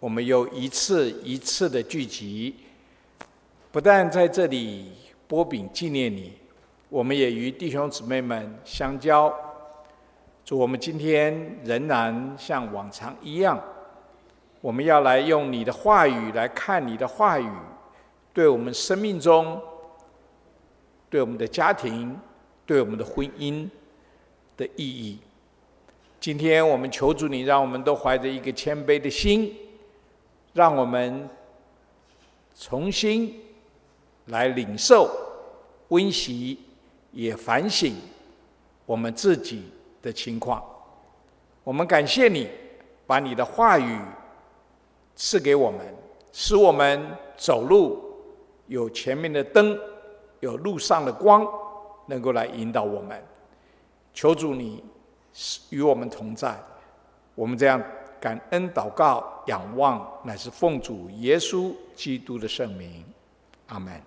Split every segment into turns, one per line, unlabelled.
我们又一次一次的聚集，不但在这里擘饼纪念你，我们也与弟兄姊妹们相交。主，我们今天仍然像往常一样，我们要来用你的话语来看你的话语，对我们生命中、对我们的家庭、对我们的婚姻的意义。今天我们求主你，让我们都怀着一个谦卑的心，让我们重新来领受、温习，也反省我们自己的情况。我们感谢你，把你的话语赐给我们，使我们走路有前面的灯，有路上的光，能够来引导我们。求主你与我们同在，我们这样感恩祷告仰望，乃是奉主耶稣基督的圣名，阿们。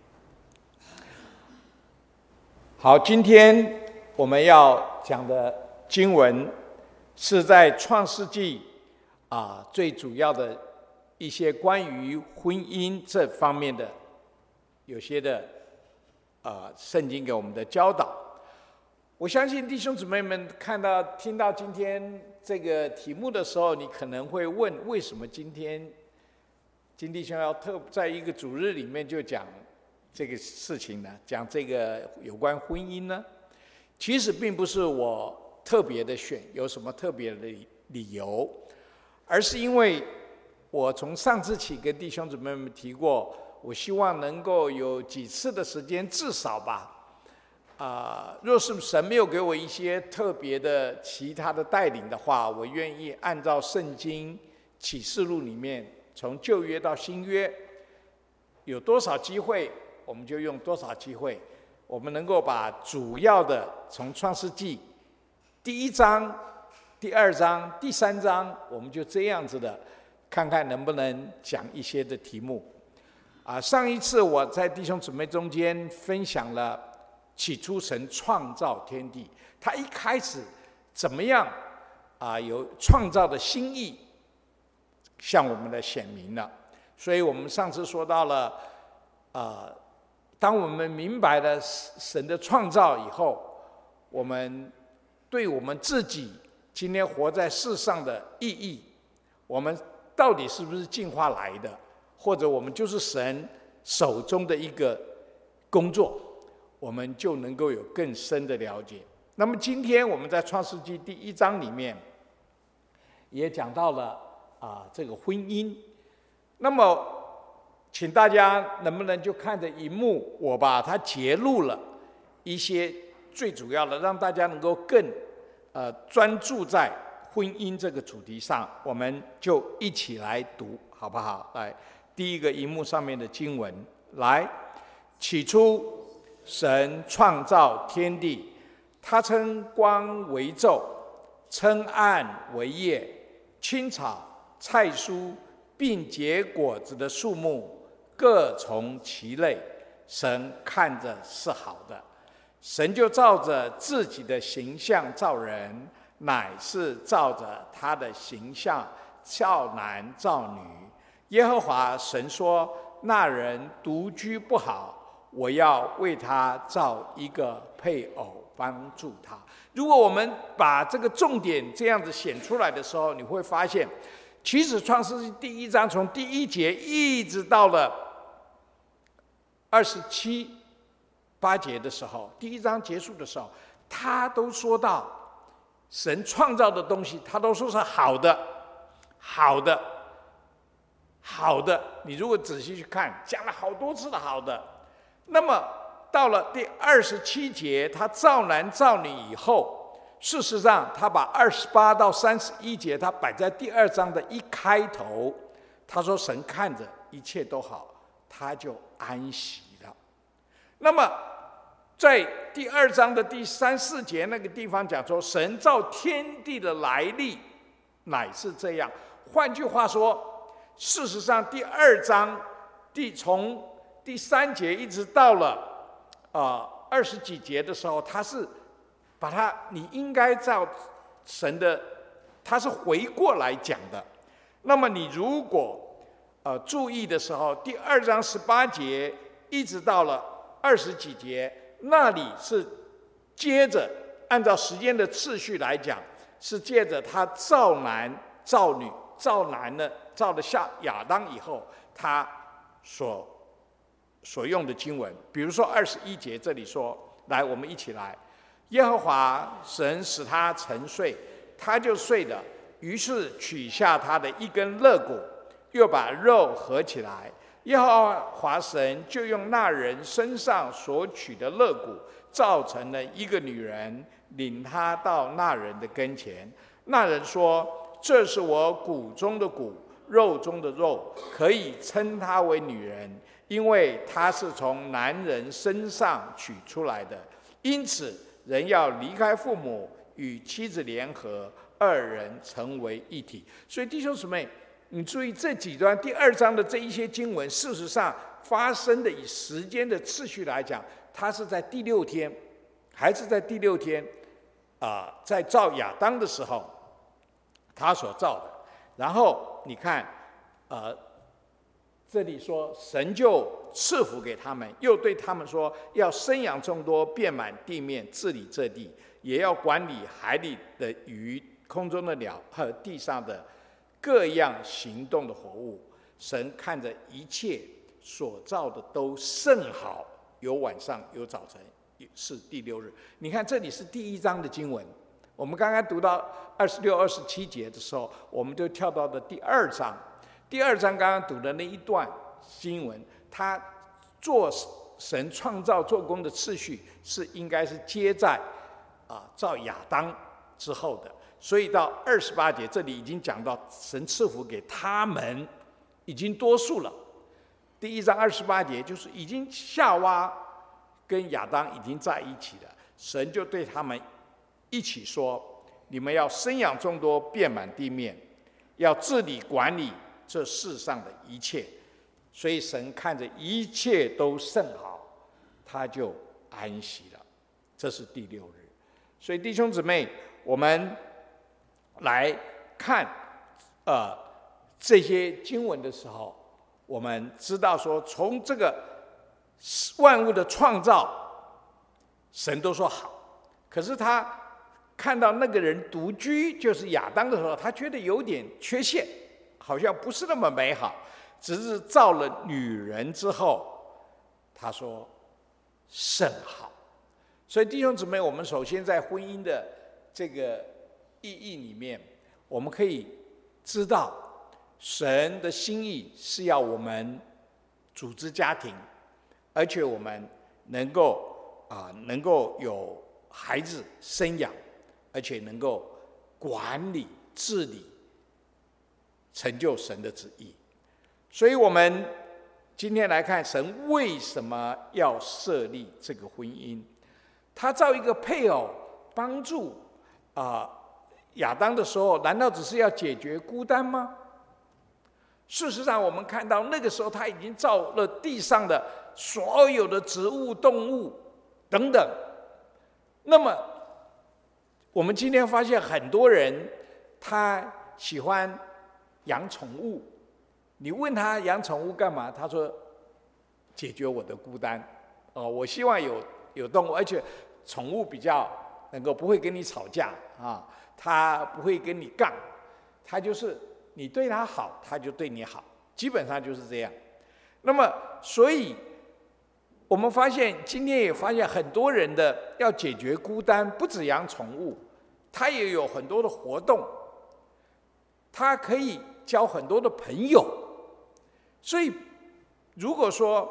好，今天我们要讲的经文是在创世纪最主要的一些关于婚姻这方面的有些的圣经给我们的教导。我相信弟兄姊妹们听到今天这个题目的时候，你可能会问，为什么今天金弟兄要在一个主日里面就讲这个事情呢？讲这个有关婚姻呢？其实并不是我特别的选，有什么特别的理由，而是因为我从上次起跟弟兄姊妹们提过，我希望能够有几次的时间，至少吧。若是神没有给我一些特别的其他的带领的话，我愿意按照圣经启示录里面从旧约到新约有多少机会，我们就用多少机会。我们能够把主要的从创世纪第1章、第2章、第3章，我们就这样子的看看能不能讲一些的题目。上一次我在弟兄姊妹中间分享了起初神创造天地，他一开始怎么样有创造的心意向我们的显明了。所以我们上次说到了当我们明白了神的创造以后，我们对我们自己今天活在世上的意义，我们到底是不是进化来的，或者我们就是神手中的一个工作，我们就能够有更深的了解。那么今天我们在创世纪第1章里面也讲到了这个婚姻。那么请大家能不能就看着荧幕，我把它截录了一些最主要的，让大家能够更专注在婚姻这个主题上，我们就一起来读好不好？来，第一个荧幕上面的经文，来，起初神创造天地，他称光为昼，称暗为夜，青草、菜蔬并结果子的树木各从其类，神看着是好的。神就照着自己的形象造人，乃是照着他的形象造男造女。耶和华神说，那人独居不好，我要为他造一个配偶帮助他。如果我们把这个重点这样子显出来的时候，你会发现其实创世纪第1章从第1节一直到了27、8节的时候，第1章结束的时候，他都说到神创造的东西，他都说是好的，好的，好的。你如果仔细去看，讲了好多次的好的。那么到了第27节，他造男造女以后，事实上他把28到31节他摆在第2章的一开头，他说神看着一切都好，他就安息了。那么在第2章的第3、4节那个地方讲说，神造天地的来历乃是这样。换句话说，事实上第2章从第3节一直到了20几节的时候，他是把它你应该照神的，他是回过来讲的。 那么你如果注意的时候，第2章18节一直到了20几节，那里是接着按照时间的次序来讲，是借着他造男造女，造男呢造了下亚当以后，他所用的经文。比如说21节这里说，来，我们一起来，耶和华神使他沉睡，他就睡了，于是取下他的一根肋骨，又把肉合起来。耶和华神就用那人身上所取的肋骨，造成了一个女人，领他到那人的跟前。那人说：“这是我骨中的骨，肉中的肉，可以称她为女人，因为她是从男人身上取出来的。因此，人要离开父母，与妻子联合，二人成为一体。”所以弟兄姊妹，你注意这几段第2章的这一些经文，事实上发生的以时间的次序来讲，它是在第6天，还是在第6天在造亚当的时候他所造的。然后你看这里说神就赐福给他们，又对他们说，要生养众多，遍满地面，治理这地，也要管理海里的鱼，空中的鸟和地上的各样行动的活物。神看着一切所造的都甚好，有晚上有早晨，是第6日。你看这里是第1章的经文，我们刚刚读到26、27节的时候，我们就跳到了第2章。第2章刚刚读的那一段经文，它神创造做工的次序应该是接在造亚当之后的。所以到28节这里已经讲到神赐福给他们已经多数了。第1章28节就是已经夏娃跟亚当已经在一起了，神就对他们一起说，你们要生养众多，遍满地面，要治理管理这世上的一切。所以神看着一切都甚好，他就安息了。这是第6日。所以弟兄姊妹，我们来看这些经文的时候，我们知道说，从这个万物的创造，神都说好。可是他看到那个人独居，就是亚当的时候，他觉得有点缺陷，好像不是那么美好。只是造了女人之后，他说甚好。所以弟兄姊妹，我们首先在婚姻的这个意义里面，我们可以知道神的心意是要我们组织家庭，而且我们能够有孩子生养，而且能够管理治理，成就神的旨意。所以我们今天来看神为什么要设立这个婚姻。他造一个配偶帮助亚当的时候，难道只是要解决孤单吗？事实上我们看到那个时候他已经造了地上的所有的植物动物等等。那么我们今天发现很多人他喜欢养宠物，你问他养宠物干嘛，他说解决我的孤单。我希望有动物，而且宠物比较能够不会跟你吵架它不会跟你杠，它就是你对它好，它就对你好，基本上就是这样。那么所以我们发现今天也发现很多人的要解决孤单，不只养宠物，他也有很多的活动，他可以交很多的朋友。所以如果说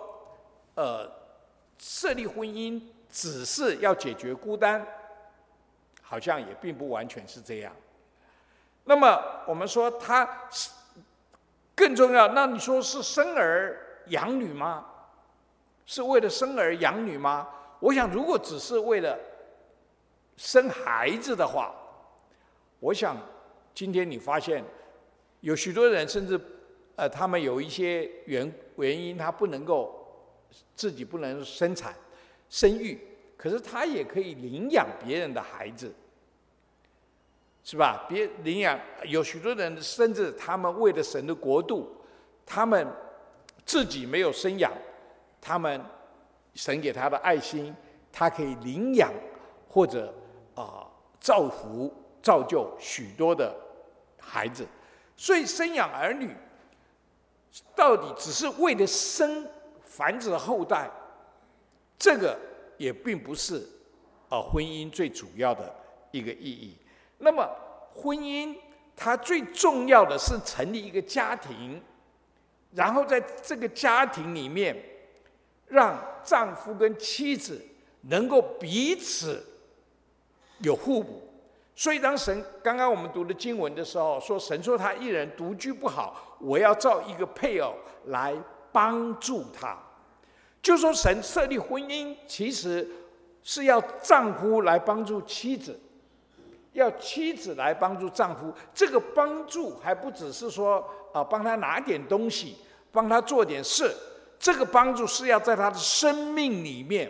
设立婚姻只是要解决孤单，好像也并不完全是这样。那么我们说它更重要，那你说是生儿养女吗？是为了生儿养女吗？我想如果只是为了生孩子的话，我想今天你发现有许多人甚至他们有一些原因，他自己不能生育，可是他也可以领养别人的孩子。 是吧？别领养，有许多人甚至他们为了神的国度，他们自己没有生养，他们神给他的爱心，他可以领养或者造福造就许多的孩子。所以生养儿女到底只是为了繁殖后代，这个也并不是婚姻最主要的一个意义。那么婚姻它最重要的是成立一个家庭，然后在这个家庭里面，让丈夫跟妻子能够彼此有互补。所以当神刚刚我们读的经文的时候，说神说他一人独居不好，我要造一个配偶来帮助他。就说神设立婚姻，其实是要丈夫来帮助妻子，要妻子来帮助丈夫。这个帮助还不只是说帮他拿点东西，帮他做点事，这个帮助是要在他的生命里面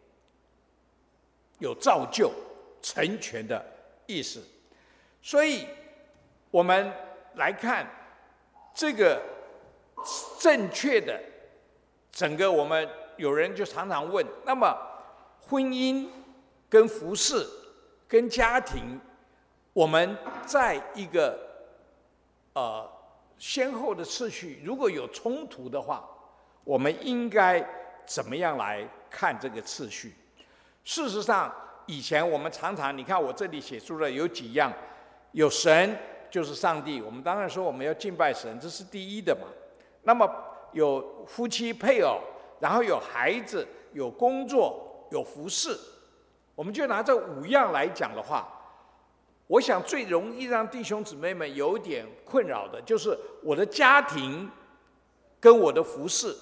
有造就成全的意思。所以我们来看这个正确的整个，我们有人就常常问，那么婚姻跟服事跟家庭，我们在一个先后的次序如果有冲突的话，我们应该怎么样来看这个次序？事实上以前我们常常，你看我这里写出了有几样，有神就是上帝，我们当然说我们要敬拜神，这是第一的嘛。那么有夫妻配偶，然后有孩子，有工作，有服事，我们就拿这5样来讲的话，我想最容易让弟兄姊妹们有点困扰的就是我的家庭跟我的服事，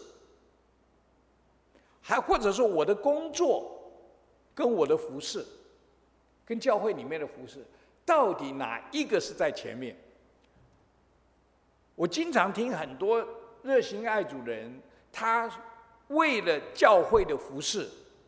还或者说我的工作跟我的服事，跟教会里面的服事，到底哪一个是在前面？我经常听很多热心爱主的人，他为了教会的服事，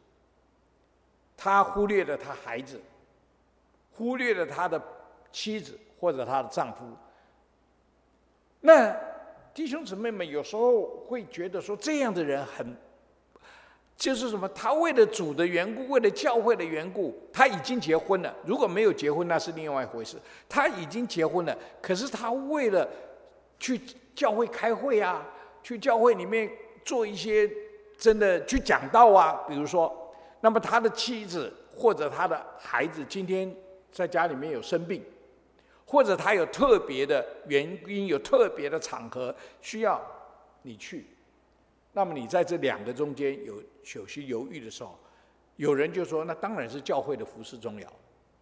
他忽略了他孩子，忽略了他的妻子或者他的丈夫。那弟兄姊妹们有时候会觉得说，这样的人就是什么？他为了主的缘故，为了教会的缘故，他已经结婚了。如果没有结婚，那是另外一回事。他已经结婚了，可是他为了去教会开会啊，去教会里面做一些真的去讲道啊，比如说，那么他的妻子或者他的孩子今天在家里面有生病，或者他有特别的原因，有特别的场合需要你去，那么你在这2个中间有些犹豫的时候，有人就说，那当然是教会的服事重要。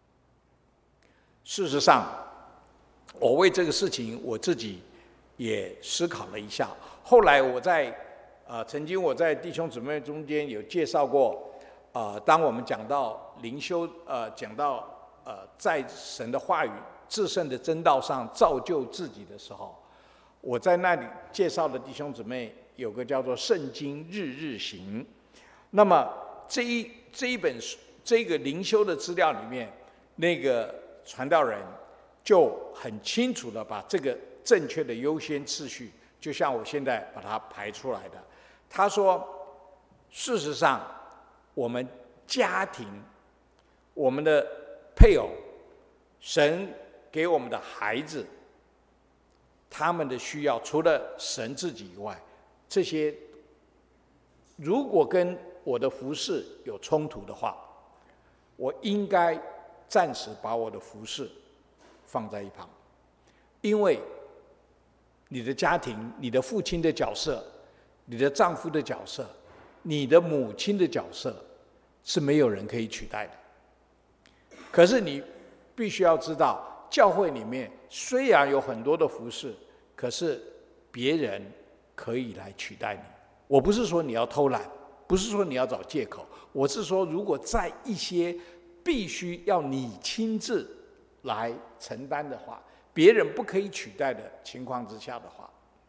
事实上，我为这个事情我自己也思考了一下。后来我曾经我在弟兄姊妹中间有介绍过，当我们讲到灵修，讲到在神的话语至圣的真道上造就自己的时候，我在那里介绍的弟兄姊妹有个叫做《圣经日日行》。那么这一本这个灵修的资料里面，那个传道人就很清楚的把这个正确的优先次序，就像我现在把它排出来的。他说，事实上我们家庭，我们的配偶，神给我们的孩子，他们的需要除了神自己以外，这些如果跟我的服事有冲突的话，我应该暂时把我的服事放在一旁。因为你的家庭，你的父亲的角色，你的丈夫的角色，你的母亲的角色，是没有人可以取代的。可是你必须要知道，教会里面虽然有很多的服事，可是别人可以来取代你。我不是说你要偷懒，不是说你要找借口，我是说，如果在一些必须要你亲自来承担的话，别人不可以取代的情况之下的话，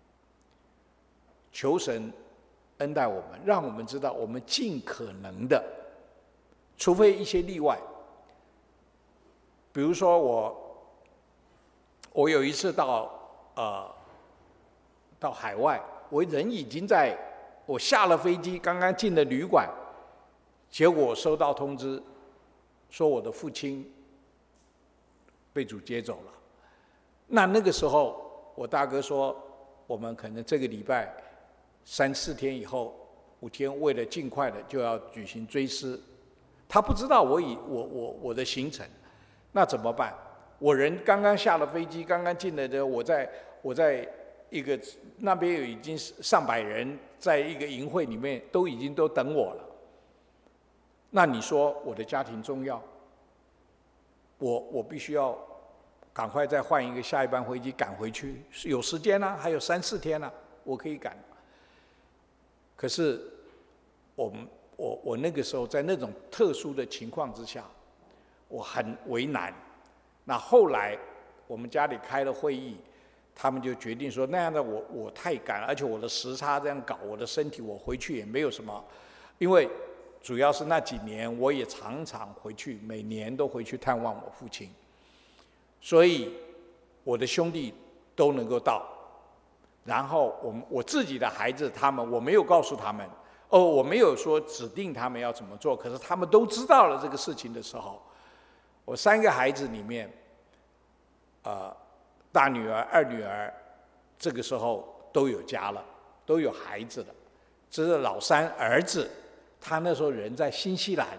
求神恩待我们，让我们知道我们尽可能的，除非一些例外，比如说我我有一次到海外，我人已经我下了飞机，刚刚进了旅馆，结果我收到通知，说我的父亲被主接走了。那个时候，我大哥说，我们可能这个礼拜3、4天以后，5天，为了尽快的就要举行追思。他不知道我的行程，那怎么办？我人刚刚下了飞机，刚刚进来的，我在一个那边已经上百人，在一个营会里面都等我了。那你说我的家庭重要，我必须要赶快再换一个下一班飞机赶回去，有时间啊，还有3、4天啊，我可以赶。可是我那个时候在那种特殊的情况之下，我很为难。那后来我们家里开了会议，他们就决定说，那样的我太赶了，而且我的时差这样搞，我的身体我回去也没有什么，因为主要是那几年我也常常回去，每年都回去探望我父亲，所以我的兄弟都能够到，然后我自己的孩子我没有告诉他们，我没有说指定他们要怎么做，可是他们都知道了这个事情的时候，我3个孩子里面，大女儿、二女儿，这个时候都有家了，都有孩子了。这是老3儿子，他那时候人在新西兰，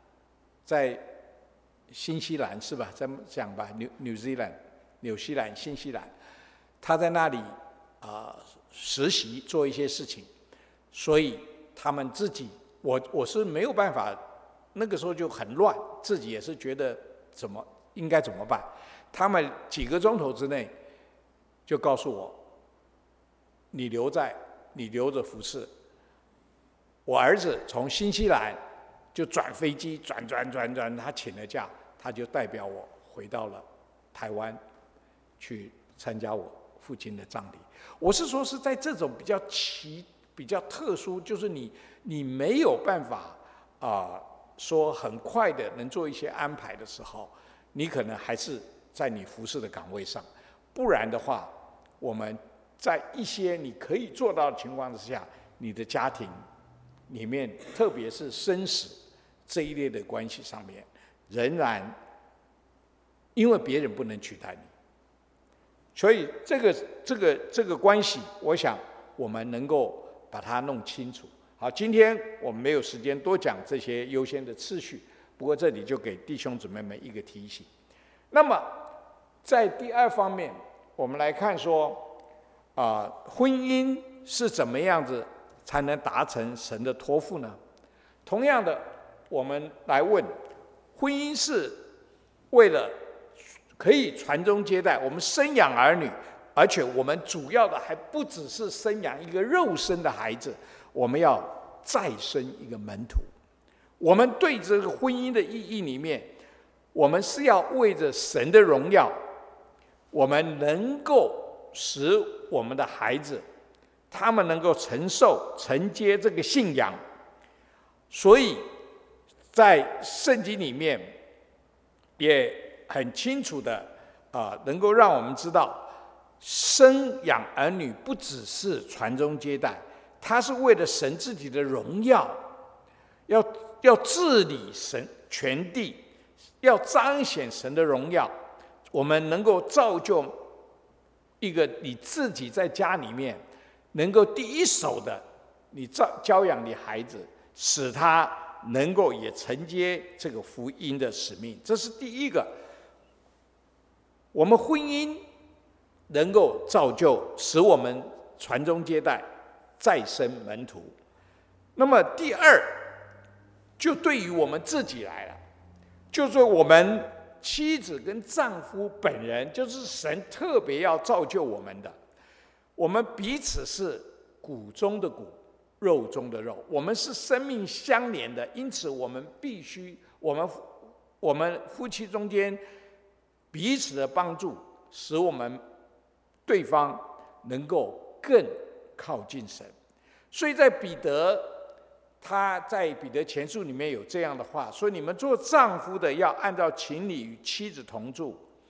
是吧？这么讲吧，纽西兰、新西兰，他在那里实习做一些事情，所以他们自己，我是没有办法，那个时候就很乱，自己也是觉得应该怎么办？他们几个钟头之内就告诉我，你留着服侍。我儿子从新西兰就转飞机，转，他请了假，他就代表我回到了台湾，去参加我父亲的葬礼。我是说是在这种比较特殊，就是你没有办法说很快的能做一些安排的时候，你可能还是在你服侍的岗位上，不然的话，我们在一些你可以做到的情况之下，你的家庭里面，特别是生死这一类的关系上面，仍然因为别人不能取代你，所以这个关系，我想我们能够把它弄清楚。好，今天我们没有时间多讲这些优先的次序，不过这里就给弟兄姊妹们一个提醒。那么在第2方面，我们来看说，婚姻是怎么样子才能达成神的托付呢？同样的，我们来问，婚姻是为了可以传宗接代，我们生养儿女，而且我们主要的还不只是生养一个肉身的孩子，我们要再生一个门徒。我们对这个婚姻的意义里面，我们是要为着神的荣耀，我们能够使我们的孩子，他们能够承接这个信仰。所以在圣经里面也很清楚的能够让我们知道，生养儿女不只是传宗接代，它是为了神自己的荣耀，要治理神全地，要彰显神的荣耀。我们能够造就一个你自己在家里面能够第一手的，你教养你孩子，使他能够也承接这个福音的使命，这是第一个。我们婚姻能够造就，使我们传宗接代，再生门徒。那么第2，就对于我们自己来了，就是我们妻子跟丈夫本人，就是神特别要造就我们的。我们彼此是骨中的骨，肉中的肉，我们是生命相连的，因此我们必须，我们夫妻中间彼此的帮助，使我们对方能够更靠近神。所以在他在彼得前书里面有这样的话说：你们做丈夫的要按照情理与妻子同住，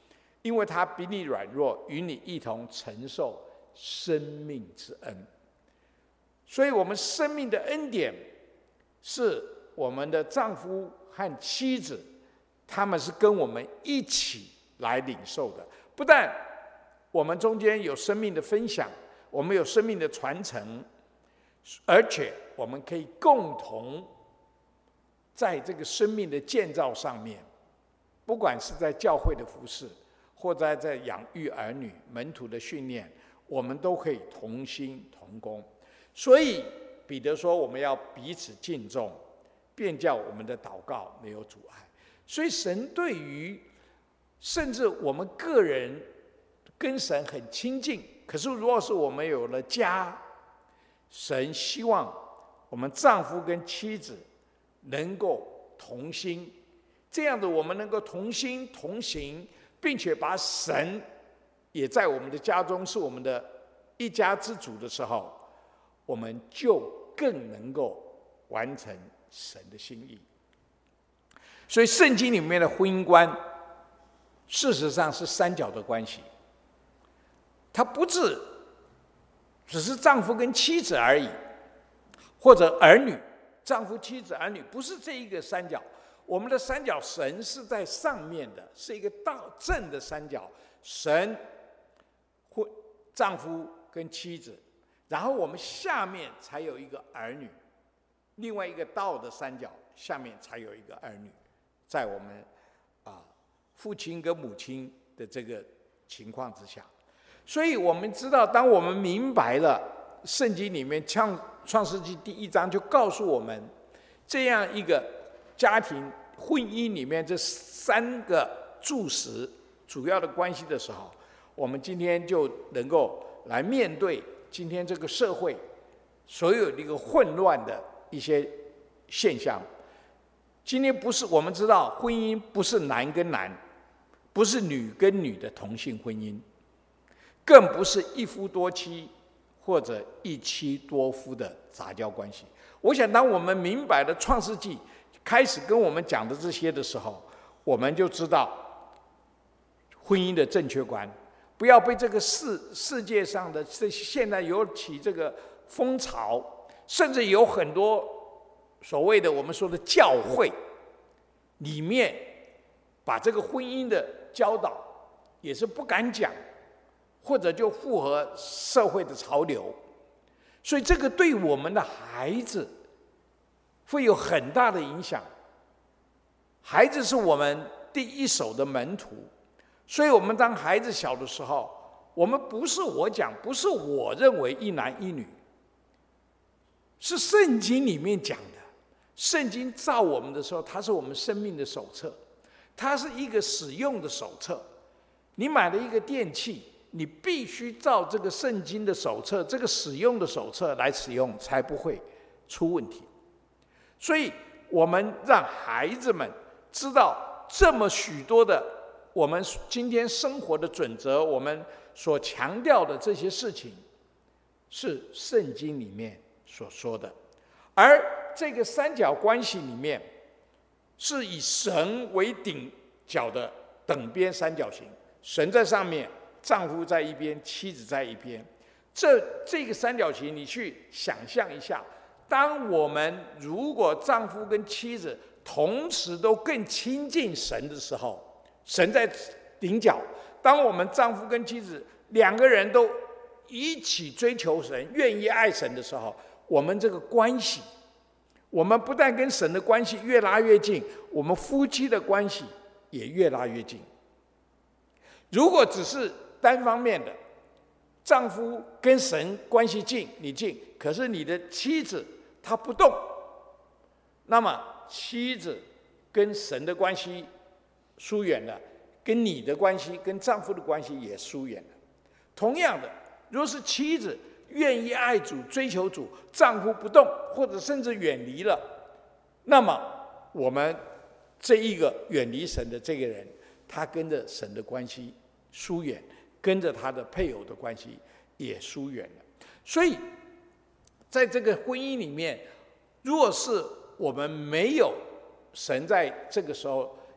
因为他比你软弱，与你一同承受生命之恩。所以我们生命的恩典是我们的丈夫和妻子，他们是跟我们一起来领受的。不但我们中间有生命的分享，我们有生命的传承，而且我们可以共同在这个生命的建造上面，不管是在教会的服事，或者在养育儿女、门徒的训练，我们都可以同心同工。所以彼得说，我们要彼此敬重，便叫我们的祷告没有阻碍。所以神对于甚至我们个人跟神很亲近，可是如果是我们有了家，神希望我们丈夫跟妻子能够同心，这样子我们能够同心同行，并且把神也在我们的家中是我们的一家之主的时候，我们就更能够完成神的心意。所以圣经里面的婚姻观事实上是三角的关系，它不只是丈夫跟妻子而已，或者儿女，丈夫、妻子、儿女，不是这一个三角。我们的三角，神是在上面的，是一个正的三角，神、丈夫跟妻子，然后我们下面才有一个儿女，另外一个倒的三角下面才有一个儿女，在我们父亲跟母亲的这个情况之下。所以我们知道，当我们明白了圣经里面创世纪第1章就告诉我们这样一个家庭婚姻里面这3个柱石主要的关系的时候，我们今天就能够来面对今天这个社会所有的一个混乱的一些现象。今天不是，我们知道婚姻不是男跟男，不是女跟女的同性婚姻，更不是一夫多妻或者一妻多夫的杂交关系。我想当我们明白了创世纪开始跟我们讲的这些的时候，我们就知道婚姻的正确观，不要被这个世界上的现在有起这个风潮，甚至有很多所谓的我们说的教会里面把这个婚姻的教导也是不敢讲，或者就符合社会的潮流，所以这个对我们的孩子会有很大的影响。孩子是我们第一手的门徒，所以我们当孩子小的时候，我们不是我讲，不是我认为一男一女，是圣经里面讲的。圣经造我们的时候，它是我们生命的手册，它是一个使用的手册。你买了一个电器，你必须照这个圣经的手册，这个使用的手册来使用，才不会出问题。所以我们让孩子们知道这么许多的我们今天生活的准则，我们所强调的这些事情是圣经里面所说的。而这个三角关系里面是以神为顶角的等边三角形，神在上面，丈夫在一边，妻子在一边。这个三角形你去想象一下，当我们如果丈夫跟妻子同时都更亲近神的时候，神在顶角，当我们丈夫跟妻子2个人都一起追求神，愿意爱神的时候，我们这个关系，我们不但跟神的关系越拉越近，我们夫妻的关系也越拉越近。如果只是单方面的，丈夫跟神关系近，你近，可是你的妻子她不动，那么妻子跟神的关系疏远了，跟你的关系，跟丈夫的关系也疏远了。同样的，如果是妻子愿意爱主、追求主，丈夫不动，或者甚至远离了，那么我们这一个远离神的这个人，他跟着神的关系疏远，跟着他的配偶的关系也疏远了。所以在这个婚姻里面，如果是我们没有神在这个时候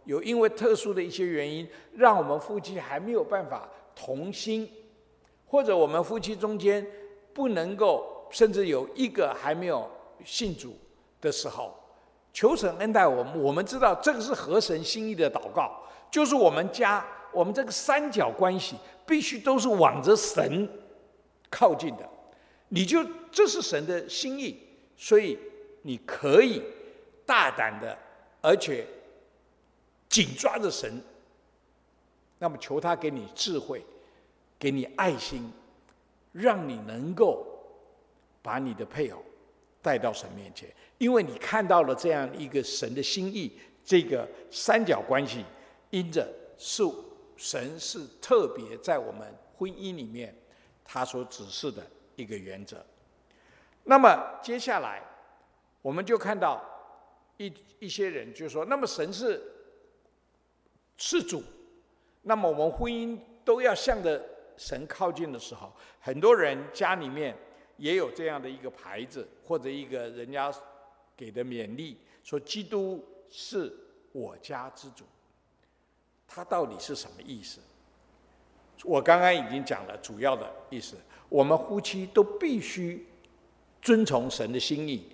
有因为特殊的一些原因，让我们夫妻还没有办法同心，或者我们夫妻中间不能够，甚至有一个还没有信主的时候，求神恩待我们。我们知道这个是合神心意的祷告，就是我们这个三角关系必须都是往着神靠近的。这是神的心意，所以你可以大胆的，而且紧抓着神，那么求他给你智慧，给你爱心，让你能够把你的配偶带到神面前，因为你看到了这样一个神的心意，这个三角关系，因着神是特别在我们婚姻里面他所指示的一个原则。那么接下来我们就看到一些人就说，那么神是主，那么我们婚姻都要向着神靠近的时候，很多人家里面也有这样的一个牌子，或者一个人家给的勉励，说基督是我家之主。它到底是什么意思？我刚刚已经讲了主要的意思，我们夫妻都必须遵从神的心意。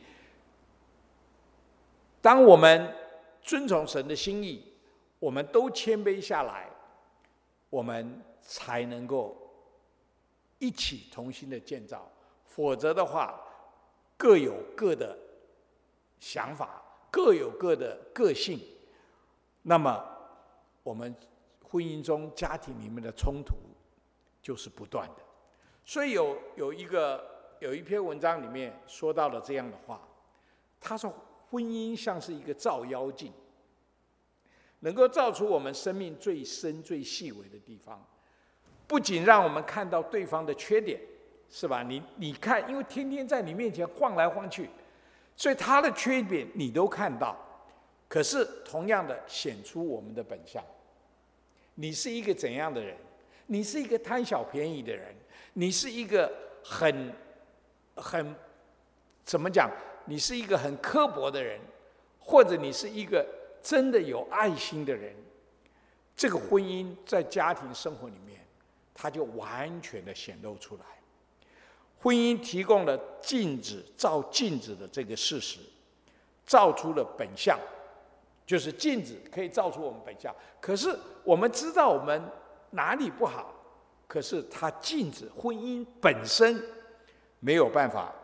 当我们遵从神的心意，我们都谦卑下来，我们才能够一起同心的建造。否则的话，各有各的想法，各有各的个性，那么我们婚姻中家庭里面的冲突就是不断的。所以有一篇文章里面说到了这样的话，他说婚姻像是一个照妖镜，能够照出我们生命最深最细微的地方，不仅让我们看到对方的缺点，是吧？你看，因为天天在你面前晃来晃去，所以他的缺点你都看到，可是同样的显出我们的本相。你是一个怎样的人？你是一个贪小便宜的人，你是一个很怎么讲？你是一个很刻薄的人，或者你是一个真的有爱心的人。这个婚姻在家庭生活里面，它就完全的显露出来。婚姻提供了照镜子的这个事实，照出了本相，就是镜子可以照出我们本相。可是我们知道我们哪里不好，可是它镜子婚姻本身没有办法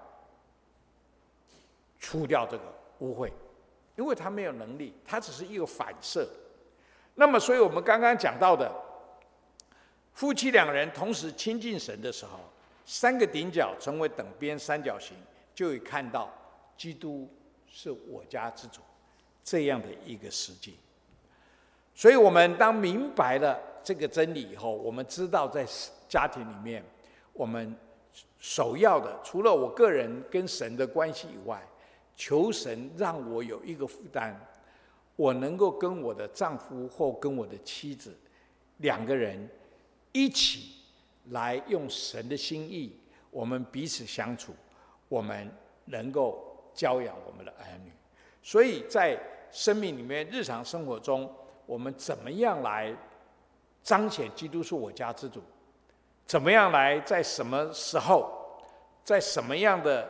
除掉这个污秽，因为它没有能力，它只是一个反射。那么所以我们刚刚讲到的夫妻两人同时亲近神的时候，三个顶角成为等边三角形，就会看到基督是我家之主这样的一个实际。所以我们当明白了这个真理以后，我们知道在家庭里面，我们首要的除了我个人跟神的关系以外，求神让我有一个负担，我能够跟我的丈夫或跟我的妻子两个人一起来用神的心意，我们彼此相处，我们能够教养我们的儿女。所以在生命里面日常生活中，我们怎么样来彰显基督是我家之主，怎么样来在什么时候，在什么样的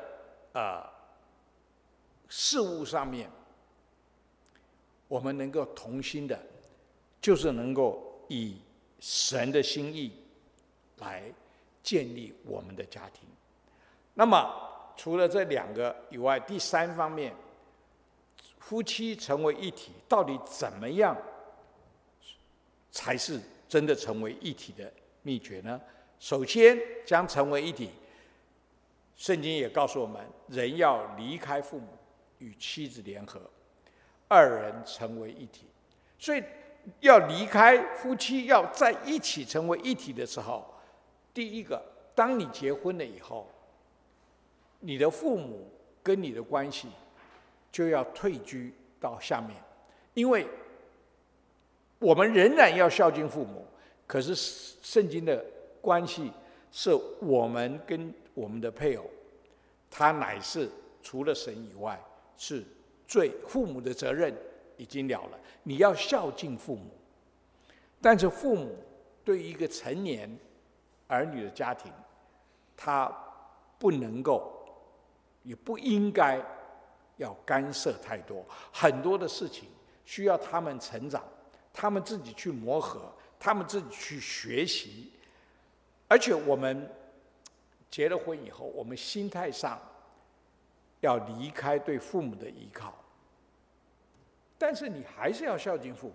事物上面，我们能够同心的，就是能够以神的心意来建立我们的家庭。那么除了这两个以外，第三方面，夫妻成为一体，到底怎么样才是真的成为一体的秘诀呢？首先将成为一体，圣经也告诉我们，人要离开父母，与妻子联合，二人成为一体。所以要离开夫妻，要在一起成为一体的时候，第一个，当你结婚了以后，你的父母跟你的关系就要退居到下面，因为我们仍然要孝敬父母，可是圣经的关系是我们跟我们的配偶，他乃是除了神以外，是父母的责任已经了了，你要孝敬父母。但是父母对于一个成年儿女的家庭，他不能够，也不应该要干涉太多，很多的事情需要他们成长，他们自己去磨合，他们自己去学习。而且我们结了婚以后，我们心态上要离开对父母的依靠，但是你还是要孝敬父母。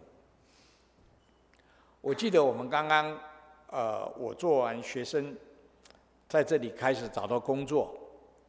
我记得我们刚刚，我做完学生，在这里开始找到工作，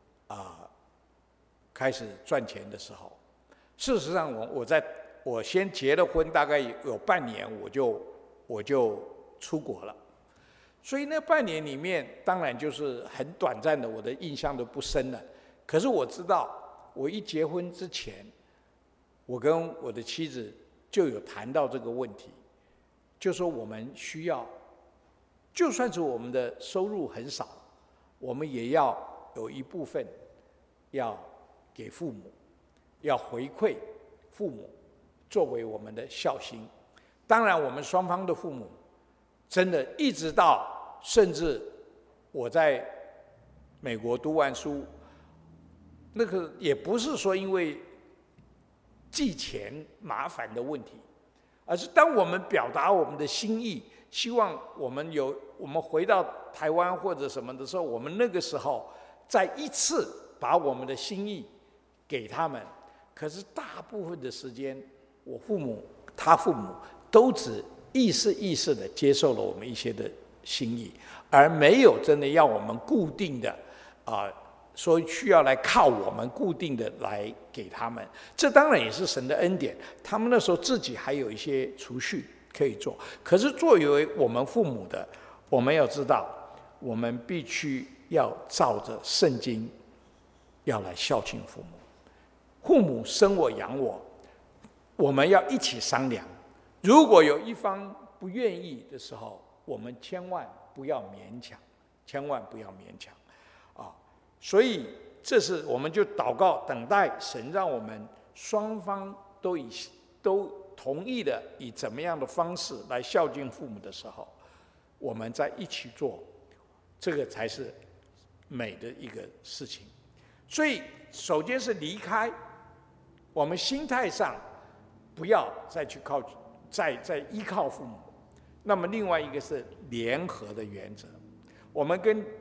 开始赚钱的时候，事实上我先结了婚，大概有半年，我就出国了。所以那半年里面，当然就是很短暂的，我的印象都不深了。可是我知道，我一结婚之前，我跟我的妻子就有谈到这个问题，就说我们需要，就算是我们的收入很少，我们也要有一部分要给父母，要回馈父母，作为我们的孝心。当然，我们双方的父母，真的一直到甚至我在美国读完书，那个也不是说因为寄钱麻烦的问题，而是当我们表达我们的心意，希望我们回到台湾或者什么的时候，我们那个时候再一次把我们的心意给他们。可是大部分的时间，我父母、他父母都只意识的接受了我们一些的心意，而没有真的要我们固定的说需要来靠我们固定的来给他们。这当然也是神的恩典，他们那时候自己还有一些储蓄可以做。可是作为我们父母的，我们要知道，我们必须要照着圣经要来孝敬父母。父母生我养我，我们要一起商量。如果有一方不愿意的时候，我们千万不要勉强，千万不要勉强所以这是我们就祷告，等待神让我们双方都同意的以怎么样的方式来孝敬父母的时候，我们再一起做，这个才是美的一个事情。所以首先是离开，我们心态上不要再去再依靠父母。那么另外一个是联合的原则，我们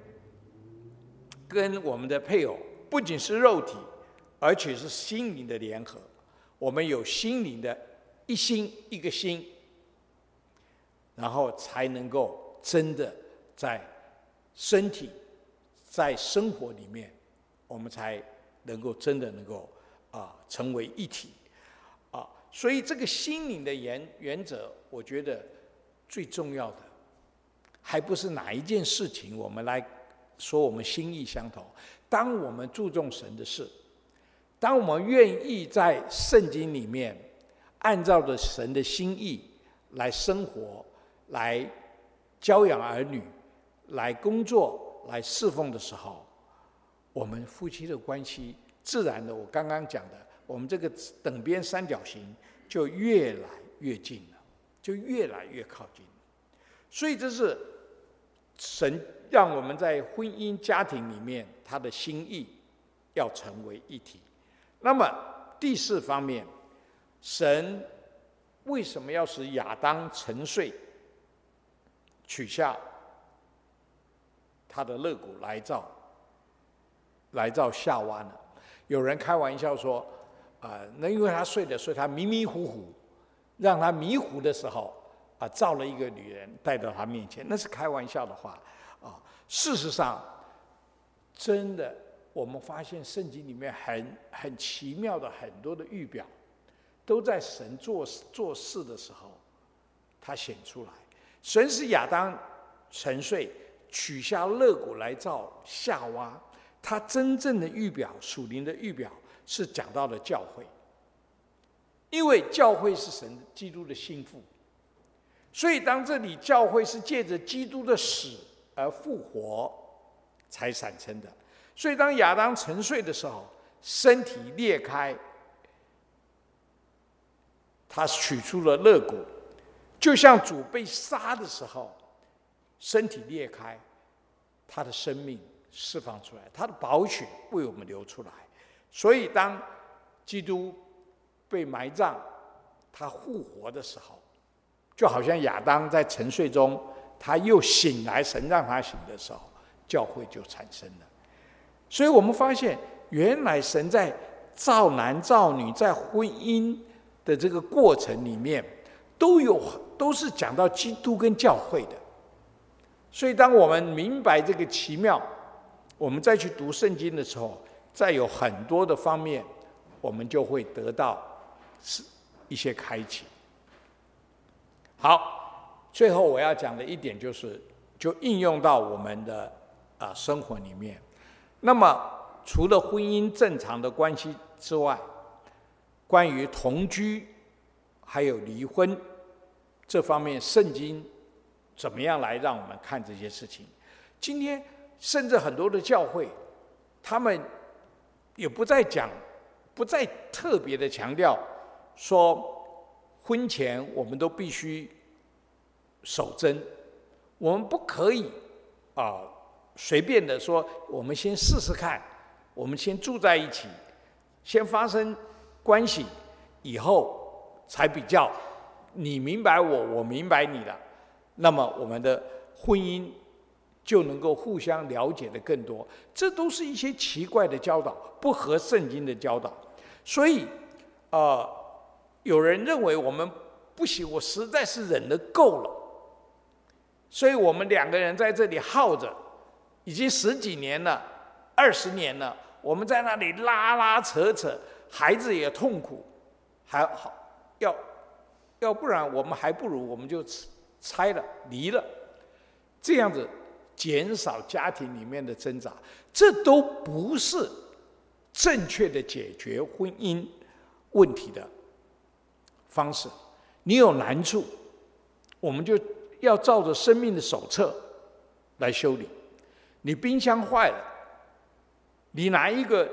跟我们的配偶不仅是肉体，而且是心灵的联合。我们有心灵的一心一个心，然后才能够真的在身体、在生活里面，我们才能够真的能够成为一体所以这个心灵的原则，我觉得最重要的，还不是哪一件事情我们来说我们心意相同。当我们注重神的事，当我们愿意在圣经里面按照着神的心意来生活，来教养儿女，来工作，来侍奉的时候，我们夫妻的关系自然的，我刚刚讲的，我们这个等边三角形就越来越近了，就越来越靠近了。所以这是神让我们在婚姻家庭里面，他的心意要成为一体。那么第四方面，神为什么要使亚当沉睡，取下他的肋骨来造夏娃呢？有人开玩笑说，那因为他睡了，所以他迷迷糊糊，让他迷糊的时候造了一个女人带到他面前，那是开玩笑的话事实上，真的我们发现圣经里面很奇妙的很多的预表，都在神做事的时候，他显出来。神使亚当沉睡，取下肋骨来造夏娃。他真正的预表，属灵的预表，是讲到了教会，因为教会是神基督的心腹，所以当这里教会是借着基督的死而复活才产生的。所以当亚当沉睡的时候，身体裂开， 他取出了肋骨，就像主被杀的时候，身体裂开，他的生命释放出来，他的宝血为我们流出来。所以当基督被埋葬，他复活的时候，就好像亚当在沉睡中，他又醒来，神让他醒的时候，教会就产生了。所以我们发现，原来神在造男造女，在婚姻的这个过程里面，都是讲到基督跟教会的。所以当我们明白这个奇妙，我们再去读圣经的时候，再有很多的方面，我们就会得到一些开启。好，最后我要讲的一点就是，就应用到我们的生活里面。那么除了婚姻正常的关系之外，关于同居还有离婚这方面，圣经怎么样来让我们看这些事情？今天甚至很多的教会，他们也不再特别的强调说，婚前我们都必须守贞，我们不可以随便的说，我们先试试看，我们先住在一起，先发生关系，以后才比较你明白我，我明白你了，那么我们的婚姻就能够互相了解的更多。这都是一些奇怪的教导，不合圣经的教导。所以有人认为我们不行，我实在是忍得够了，所以我们两个人在这里耗着，已经10几年了，20年了，我们在那里拉拉扯扯，孩子也痛苦，还好要不然我们还不如我们就拆了离了，这样子减少家庭里面的挣扎，这都不是正确的解决婚姻问题的方式。你有难处，我们就要照着生命的手册来修理。你冰箱坏了，你拿一个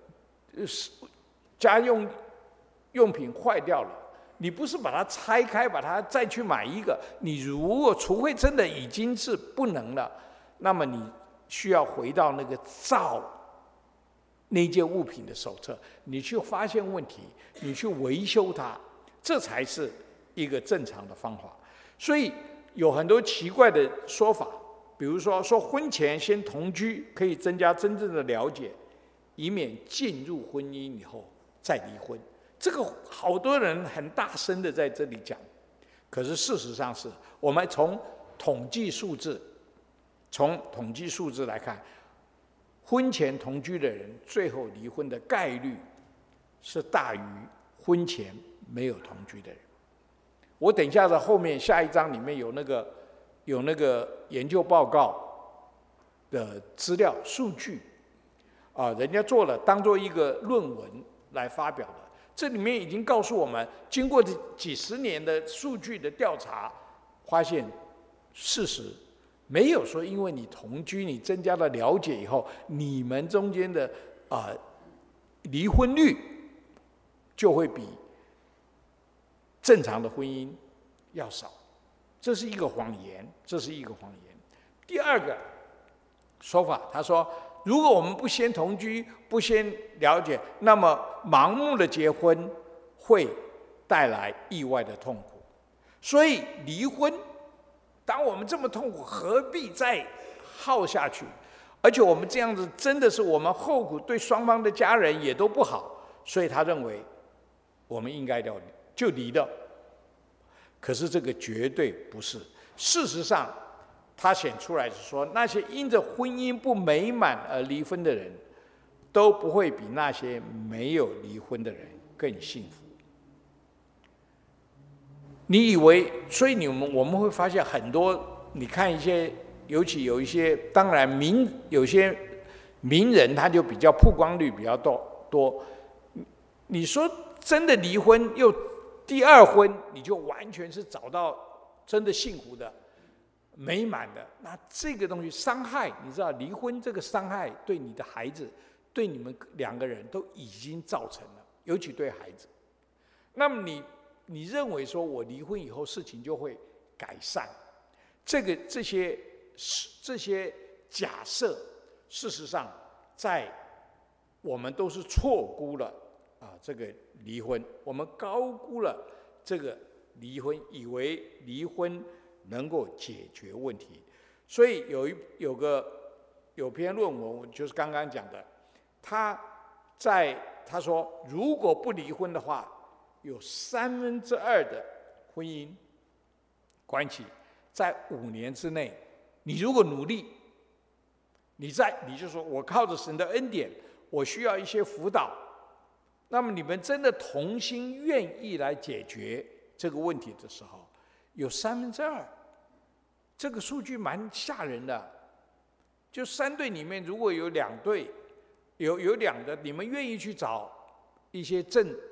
家用品坏掉了，你不是把它拆开，把它再去买一个。你如果除非真的已经是不能了，那么你需要回到那个造那件物品的手册，你去发现问题，你去维修它，这才是一个正常的方法。所以有很多奇怪的说法，比如说婚前先同居可以增加真正的了解，以免进入婚姻以后再离婚。这个好多人很大声的在这里讲，可是事实上是我们从统计数字来看，婚前同居的人最后离婚的概率是大于婚前没有同居的人。我等一下在后面下一章里面有那个研究报告的资料数据人家做了当做一个论文来发表的。这里面已经告诉我们，经过几十年的数据的调查，发现事实没有说因为你同居，你增加了了解以后，你们中间的离婚率就会比正常的婚姻要少。这是一个谎言，这是一个谎言。第二个说法，他说，如果我们不先同居，不先了解，那么盲目的结婚会带来意外的痛苦。所以离婚，当我们这么痛苦，何必再耗下去？而且我们这样子真的是我们后果对双方的家人也都不好，所以他认为我们应该就离了。可是这个绝对不是。事实上他显出来是说，那些因着婚姻不美满而离婚的人，都不会比那些没有离婚的人更幸福。你以为，所以我们会发现很多，你看一些，尤其有一些，当然有些名人他就比较曝光率比较多。你说真的离婚又第二婚，你就完全是找到真的幸福的。美满的，那这个东西伤害，你知道，离婚这个伤害对你的孩子，对你们两个人都已经造成了，尤其对孩子。那么你你认为说我离婚以后事情就会改善，这些假设，事实上在我们都是错估了这个离婚，我们高估了这个离婚，以为离婚能够解决问题。所以有篇论文，就是刚刚讲的，他说，如果不离婚的话，有2/3的婚姻关系在5年之内，你如果努力，你就说我靠着神的恩典，我需要一些辅导，那么你们真的同心愿意来解决这个问题的时候，有2/3，这个数据蛮吓人的。就3对里面，如果有2对，有2个，你们愿意去找一些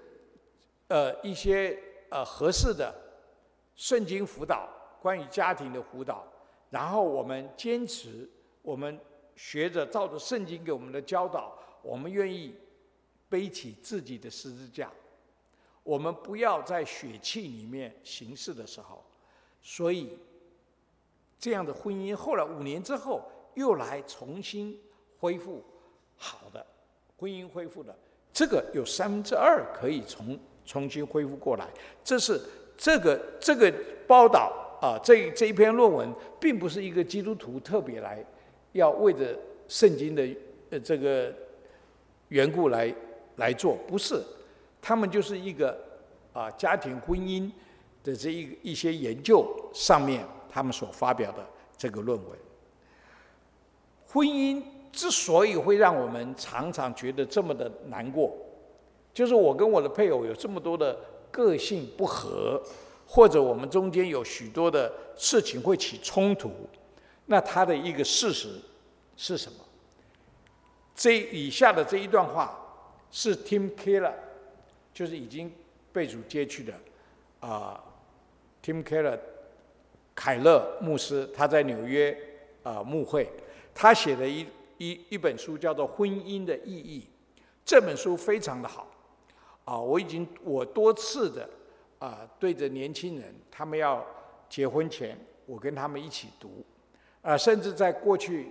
合适的圣经辅导，关于家庭的辅导，然后我们坚持，我们学着照着圣经给我们的教导，我们愿意背起自己的十字架，我们不要在血气里面行事的时候，所以这样的婚姻后来5年之后又来重新恢复好的婚姻，恢复的这个有2/3可以重新恢复过来。这是这个报道这一篇论文，并不是一个基督徒特别要为着圣经的这个缘故来做，不是，他们就是一个家庭婚姻的这一些研究上面他们所发表的这个论文。婚姻之所以会让我们常常觉得这么的难过，就是我跟我的配偶有这么多的个性不合，或者我们中间有许多的事情会起冲突。那它的一个事实是什么？以下的这一段话是 Tim Keller， 就是已经被主接去的Tim Keller 凯勒牧师，他在纽约牧会，他写的一本书叫做《婚姻的意义》。这本书非常的好我多次的对着年轻人，他们要结婚前，我跟他们一起读甚至在过去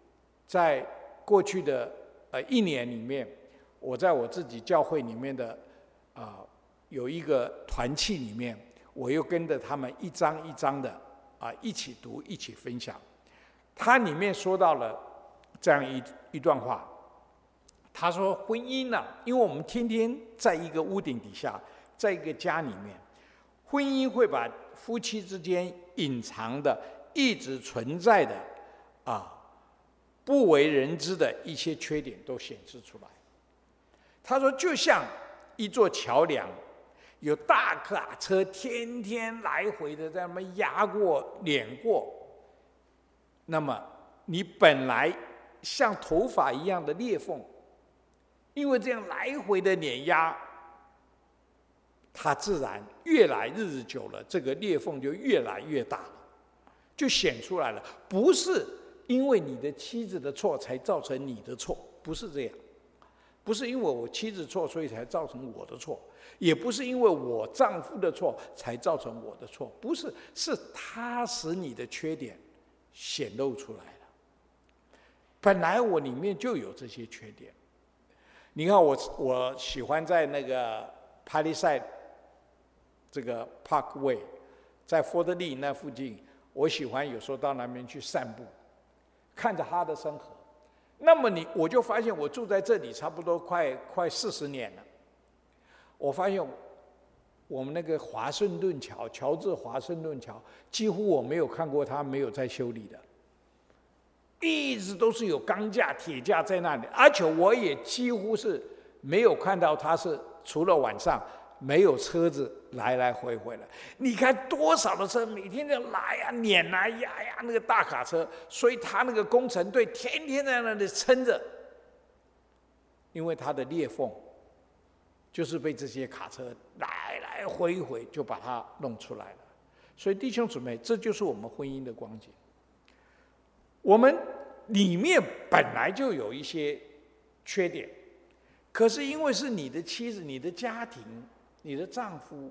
的1年里面，我在我自己教会里面的有一个团契里面，我又跟着他们一章一章的一起读，一起分享。它里面说到了这样一段话，他说婚姻因为我们天天在一个屋顶底下，在一个家里面，婚姻会把夫妻之间隐藏的、一直存在的不为人知的一些缺点都显示出来。他说就像一座桥梁，有大卡车天天来回的在那么压过、碾过，那么你本来像头发一样的裂缝，因为这样来回的碾压，它自然日子久了，这个裂缝就越来越大了，就显出来了。不是因为你的妻子的错才造成你的错，不是这样。不是因为我妻子错，所以才造成我的错，也不是因为我丈夫的错才造成我的错，不是，是他使你的缺点显露出来了。本来我里面就有这些缺点。你看我喜欢在那个帕利赛这个 Parkway， 在福特利那附近，我喜欢有时候到那边去散步，看着哈德森河。那么我就发现，我住在这里差不多快40年了。我发现我们那个华盛顿桥，乔治华盛顿桥，几乎我没有看过它没有在修理的，一直都是有钢架、铁架在那里，而且我也几乎是没有看到它是除了晚上没有车子来回了。你看多少的车每天就来碾压那个大卡车，所以他那个工程队天天在那里撑着，因为它的裂缝就是被这些卡车来回就把它弄出来了。所以弟兄姊妹，这就是我们婚姻的光景。我们里面本来就有一些缺点，可是因为是你的妻子、你的家庭、你的丈夫，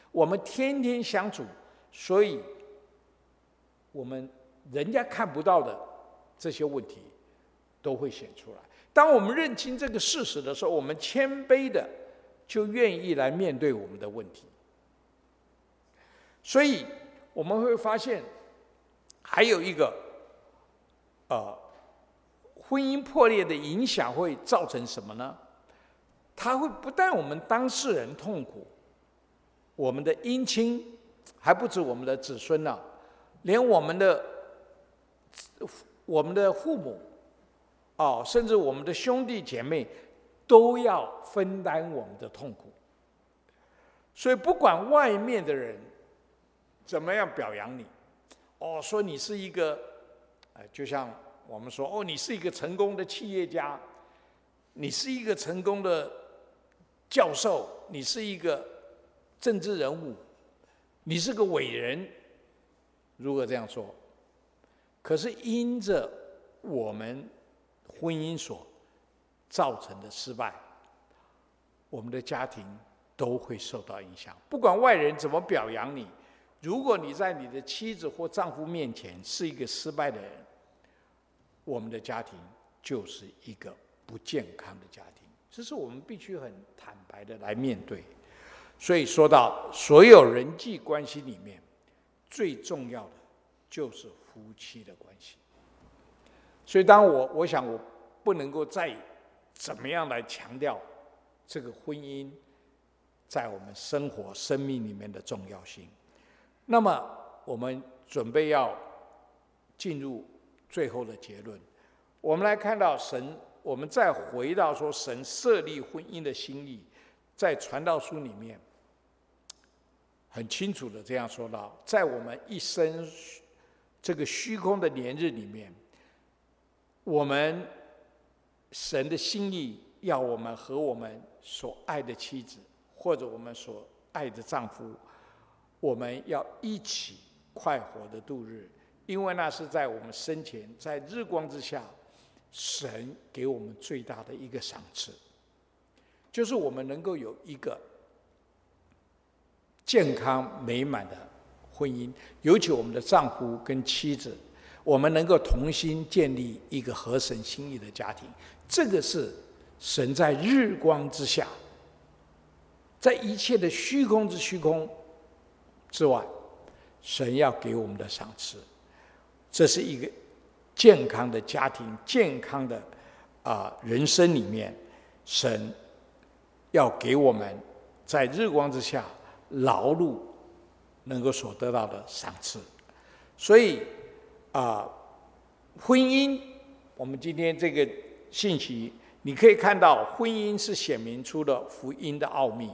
我们天天相处，所以我们人家看不到的这些问题都会显出来。当我们认清这个事实的时候，我们谦卑的就愿意来面对我们的问题。所以我们会发现，还有一个婚姻破裂的影响会造成什么呢？它会不但我们当事人痛苦，我们的姻亲，还不止我们的子孙呢，连我们的父母，甚至我们的兄弟姐妹，都要分担我们的痛苦。所以不管外面的人怎么样表扬你，说你是一个，就像我们说，你是一个成功的企业家，你是一个成功的教授，你是一个政治人物，你是个伟人，如果这样说，可是因着我们婚姻所造成的失败，我们的家庭都会受到影响。不管外人怎么表扬你，如果你在你的妻子或丈夫面前是一个失败的人，我们的家庭就是一个不健康的家庭。这是我们必须很坦白的来面对。所以说到所有人际关系里面，最重要的就是夫妻的关系。所以当我想我不能够再怎么样来强调这个婚姻在我们生活生命里面的重要性。那么我们准备要进入最后的结论，我们来看到神，我们再回到说神设立婚姻的心意，在传道书里面很清楚的这样说到，在我们一生这个虚空的年日里面，我们神的心意要我们和我们所爱的妻子或者我们所爱的丈夫，我们要一起快活的度日，因为那是在我们生前在日光之下，神给我们最大的一个赏赐，就是我们能够有一个健康美满的婚姻，尤其我们的丈夫跟妻子，我们能够同心建立一个合神心意的家庭。这个是神在日光之下，在一切的虚空之虚空之外，神要给我们的赏赐。这是一个健康的家庭，健康的人生里面，神要给我们在日光之下劳碌能够所得到的赏赐。所以婚姻，我们今天这个信息你可以看到，婚姻是显明出了福音的奥秘。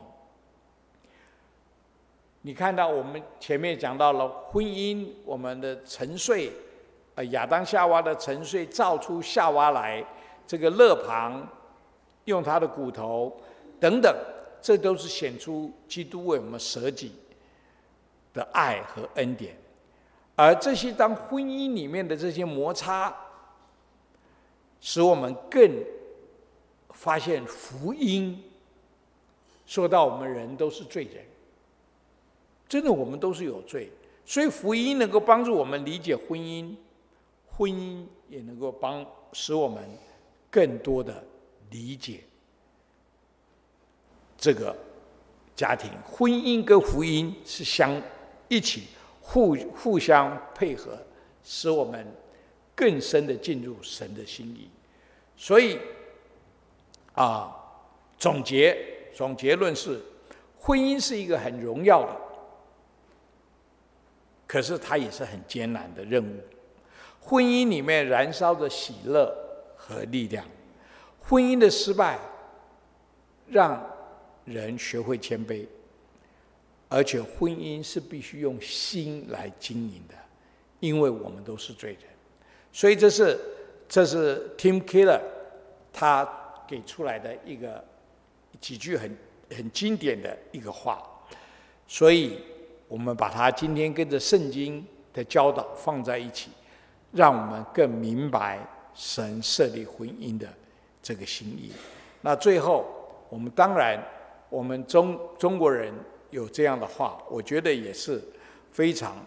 你看到我们前面讲到了婚姻，我们的沉睡，亚当夏娃的沉睡造出夏娃来，这个肋旁用他的骨头等等，这都是显出基督为我们舍己的爱和恩典。而这些当婚姻里面的这些摩擦，使我们更发现福音说到我们人都是罪人，真的我们都是有罪，所以福音能够帮助我们理解婚姻，婚姻也能够使我们更多的理解这个家庭。婚姻跟福音是一起互相配合，使我们更深的进入神的心意。所以总结论是，婚姻是一个很荣耀的，可是它也是很艰难的任务。婚姻里面燃烧着喜乐和力量，婚姻的失败让人学会谦卑，而且婚姻是必须用心来经营的，因为我们都是罪人。所以这是 Tim Keller 他给出来的几句很经典的一个话。所以我们把它今天跟着圣经的教导放在一起，让我们更明白神设立婚姻的这个心意。那最后我们当然我们中国人有这样的话，我觉得也是非常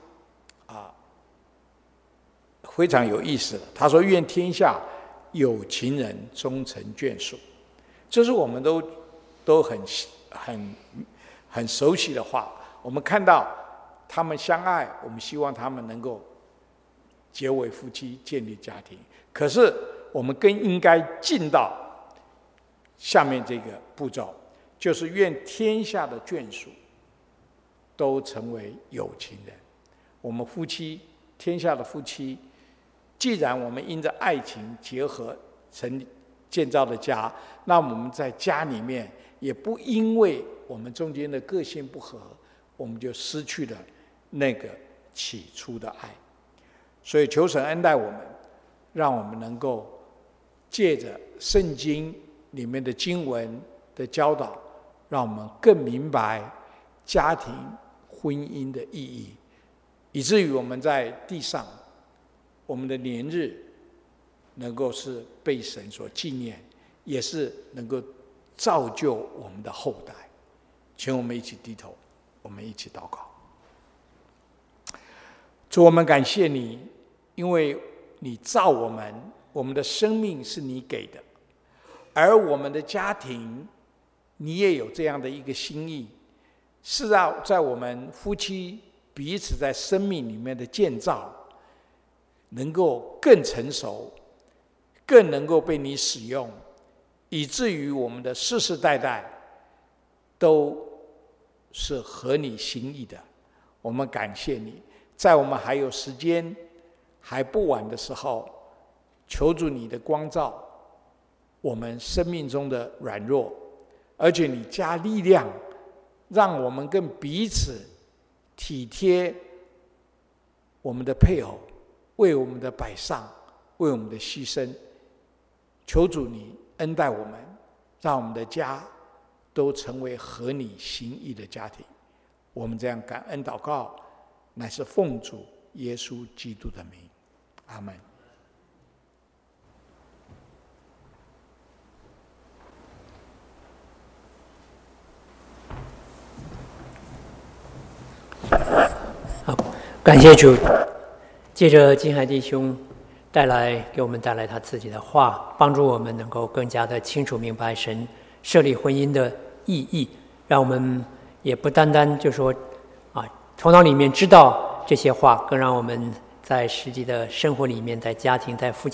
非常有意思的。他说：“愿天下有情人终成眷属。”这是我们都很熟悉的话。我们看到他们相爱，我们希望他们能够结为夫妻，建立家庭。可是我们更应该进到下面这个步骤，就是愿天下的眷属都成为有情人。我们夫妻，天下的夫妻，既然我们因着爱情结合建造的家，那我们在家里面也不因为我们中间的个性不合，我们就失去了那个起初的爱。所以求神恩待我们，让我们能够借着圣经里面的经文的教导，让我们更明白家庭婚姻的意义，以至于我们在地上，我们的年日能够是被神所纪念，也是能够造就我们的后代。请我们一起低头，我们一起祷告。主，我们感谢你，因为你造我们，我们的生命是你给的，而我们的家庭，你也有这样的一个心意，是要在我们夫妻彼此在生命里面的建造，能够更成熟，更能够被你使用，以至于我们的世世代代都是合你心意的。我们感谢你，在我们还有时间还不晚的时候，求主你的光照我们生命中的软弱，而且你加力量，让我们更彼此体贴我们的配偶，为我们的摆上，为我们的牺牲。求主你恩待我们，让我们的家都成为合你心意的家庭。我们这样感恩祷告，乃是奉主耶稣基督的名，阿们。
好，感谢主，借着金海弟兄给我们带来他自己的话，帮助我们能够更加的清楚明白神设立婚姻的意义，让我们也不单单就说头脑里面知道这些话，更让我们在实际的生活里面，在家庭，在夫妻